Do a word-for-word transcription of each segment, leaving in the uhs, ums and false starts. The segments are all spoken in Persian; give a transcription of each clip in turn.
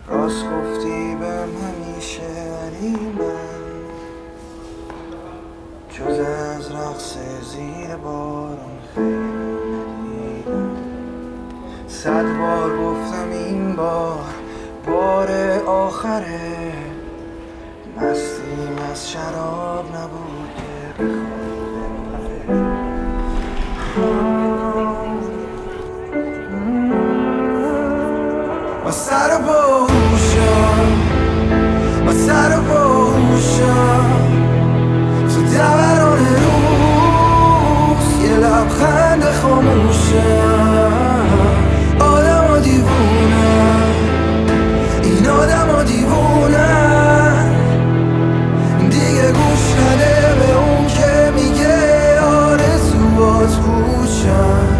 راست گفتی بهم همیشه، ولی من جز از رقص زیر بارون خیلی ندیدم. صد بار گفتم این بار بار آخره، مستیم از شراب نبود که بخواد بپره. ما سر باهوشم، ما سر باهوشم، تو دوران روز یه لبخند خاموشم. آدم ها دیوونن، این آدم ها دیوونن، دیگه گوش نده به اون که میگه آرزوات پوچن.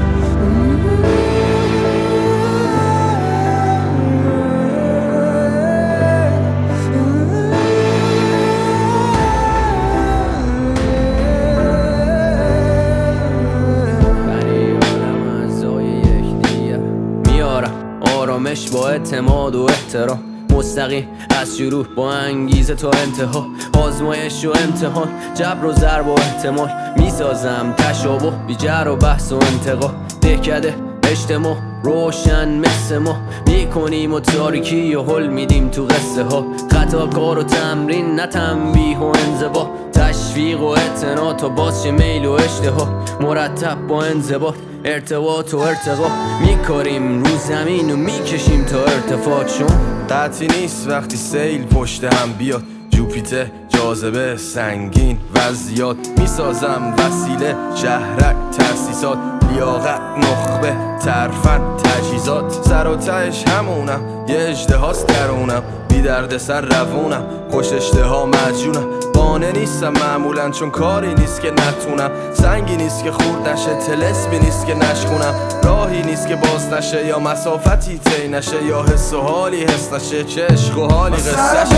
آرامش با اعتماد و احترام، مستقیم از شروع با انگیزه تا انتها، آزمایش و امتحان، جبر و ضرب و احتمال، میسازم تشابه بی جر و بحث و انتقا. دهکده اجتماع روشن مثل ما، میکنیم و تاریکی و حل میدیم تو قصه ها. خطا کار و تمرین نه تنبیه و انضباط، تشویق و اعتنا تا باز میل و اشتها. مرتب با انضباط ارتباط و ارتقا، میکاریم رو زمین و میکشیم تا ارتفاع. چون قطعی نیست وقتی سیل پشت هم بیاد، جوپیتر جاذبه سنگین وضعیات، میسازم وسیله شهرک ترسیسات، لیاقت نخبه ترفن تجهیزات. سر و تهش همونم، یه اژدهاست درونم، بی درد سر روونم، خوش اشتها مجونم. قانع نیستم معمولا چون کاری نیست که نتونم، سنگی نیست که خورد نشه، طلسمی نیست که نشکنم، راهی نیست که باز نشه، یا مسافتی طی نشه، یا حس و حالی حس نشه، چه عشق و حالی قصه شه.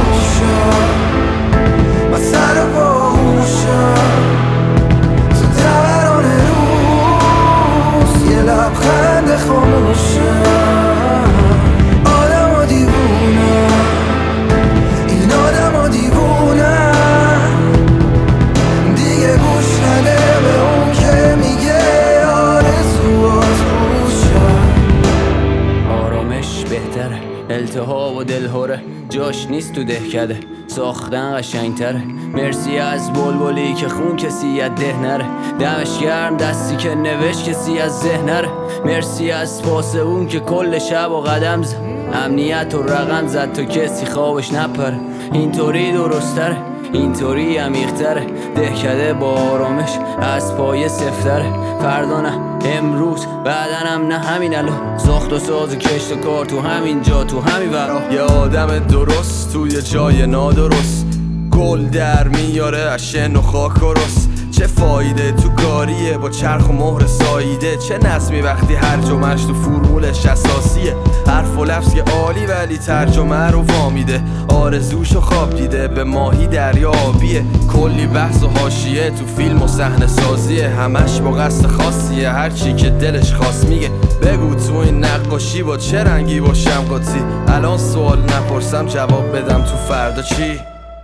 من سر باهوشم، تو دوران روز یه لبخند خاموشم. آدم ها دیوونن، این آدم ها دیوونن، دیگه گوش نده به اون که میگه آرزوات پوچن. آرامش بهتره، التهاب و دلهوره جاش نیست تو دهکده، ساختن قشنگتره. مرسی از بلبلی که خون کسی از ده نره، دمش گرم دستی که نوشت کسی از ذهن نره. مرسی از پاس اون که کل شب و قدم زد، امنیت و رقم زد تا کسی خوابش نپره. اینطوری درستره، اینطوری عمیق‌تره، دهکده با آرامش از پای سفتره. فردا نه امروز، بعدنم نه همین الان، ساخت و ساز و کشت و کار تو همین جا تو همین ورا. یه آدم درست توی جای نادرست، گل در میاره از شن و خاک و رس. چه فایده تو کاریه با چرخ و مهر ساییده، چه نظمی وقتی هر جمعش تو فرمولش اساسیه. حرف و لفظ که عالی ولی ترجمه رو وامیده، آرزوشو خواب دیده به ماهی دریا آبیه. کلی بحث و حاشیه تو فیلم و صحنه سازیه، همش با قصد خاصیه، هرچی که دلش خواست میگه. بگو تو این نقاشی با چه رنگی باشم قاطی، الان سوال نپرسم جواب بدم تو فردا چی.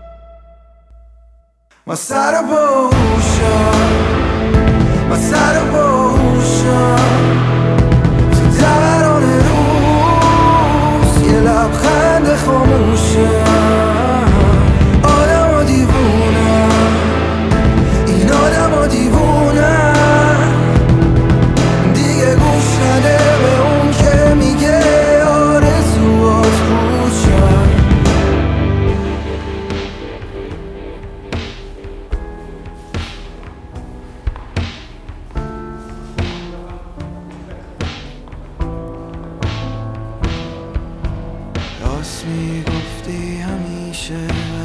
ما سر باهوشم، ما سر باهوشم، تو دوران روز یه لبخند خاموشم. آدم ها دیوونن، این آدم ها دیوونن، دیگه گوش نده به اون که میگه آرزوات پوچن. راست میگفتی همیشه،